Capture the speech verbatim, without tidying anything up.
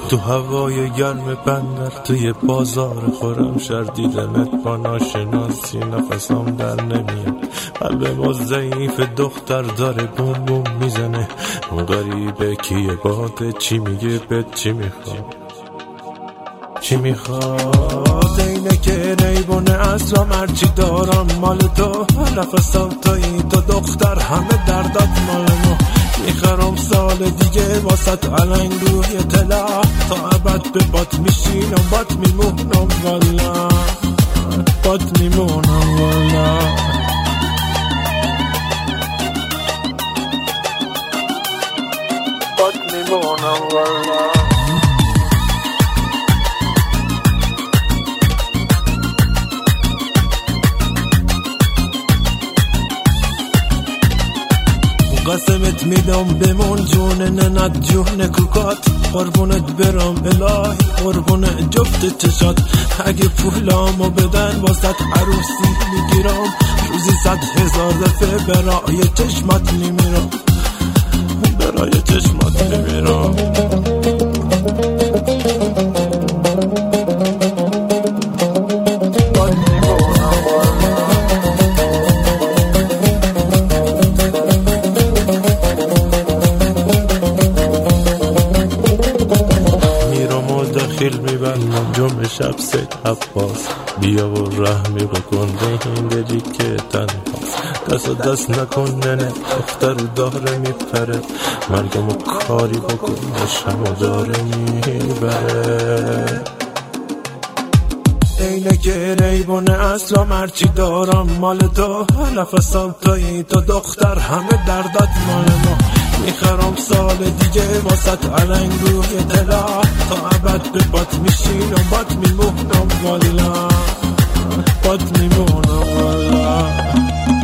تو هوای گرم بندر توی بازار خورم شر دیدمت با ناشناسی نفسم در نمیاد. قلب ما ضعیف دختر داره بوم بوم میزنه. اون غریبه کیه باده چی میگه بهت چی میخواد چی میخواد اینه که ریبونه اصلا هرچی دارم مال تو. نفسم توی تو دختر همه دردات مال ما. میخرم سال دیگه واسط علنگ روی طلا تا ابد به بات میشینم بات میمونم والا بات میمونم والا بات میمونم والا. قسمت میدم بمون جون ننت جون کوکات. قربونت برم الهی قربون جفت چشات. اگه پولامو بدن واسط عروسی میگیرم. روزی صد هزار دفعه برای چشمات میمیرم برای چشمات میمیرم. خیل میبندم جمع شب سید عباس. بیا و رحمی بکن به این دلی که تنهاست. دست و دست نکن ننه دختر داره میپره. مرگم و کاری بکن شمو داره میبره. اینه که ریبونه اصلا هرچی دارم مال تو. نفسم توی تو دختر همه دردات مال ما. میخرم سال دیگه واسط علنگ روی طلا تا ابد به بات میشینم بات میمونم والا بات میمونم والا.